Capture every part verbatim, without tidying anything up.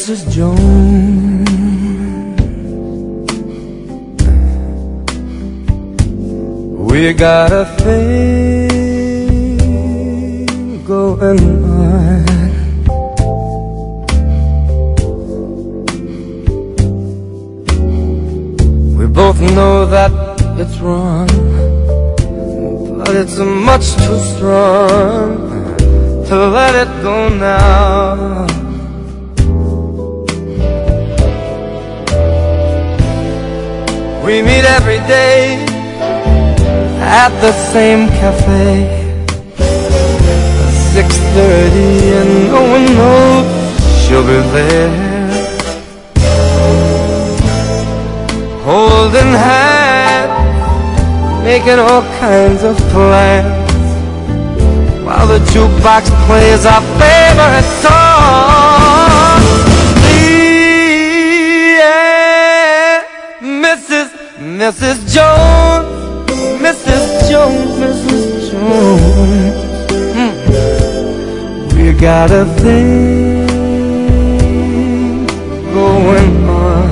Missus Jones. We got a thing going on. We both know that it's wrong, but it's much too strong to let it go now. We meet every day at the same cafe, six thirty, and no one knows she'll be there, holding hands, making all kinds of plans, while the jukebox plays our favorite song. Yeah, Missus Missus Jones, Missus Jones, Missus Jones. Mm. We got a thing going on.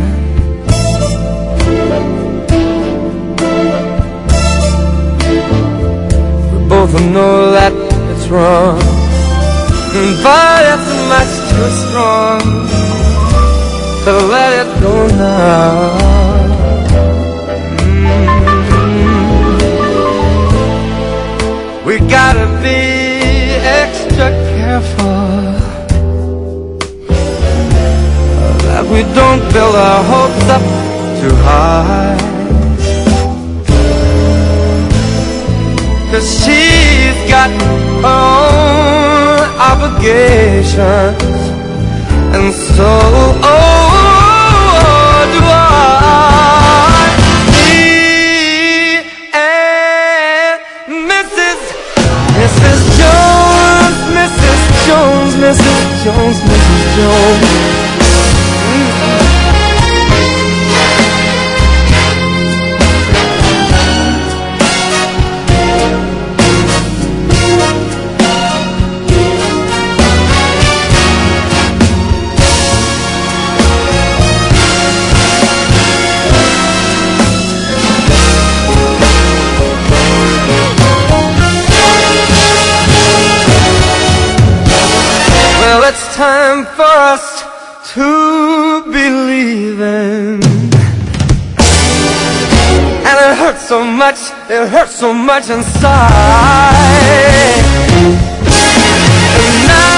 We both know that it's wrong, but it's much too strong to let it go now. We gotta be extra careful that we don't build our hopes up too high, 'cause she's got her own obligations, and so oh, do I. Missus Jones, Missus Jones, Missus Jones, Missus Jones. Well, it's time for us to be leaving, and it hurts so much, it hurts so much inside. And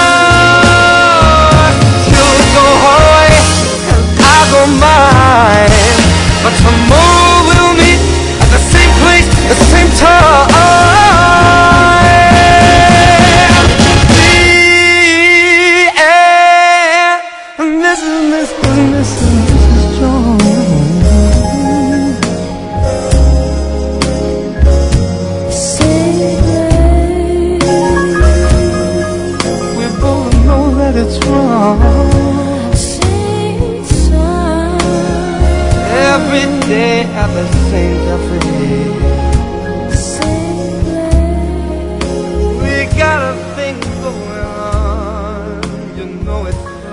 now she'll go her way and I'll go mine, but tomorrow we'll meet at the same place, the same time. It's wrong. Every day at the same cafe, we got a thing going on. You know it.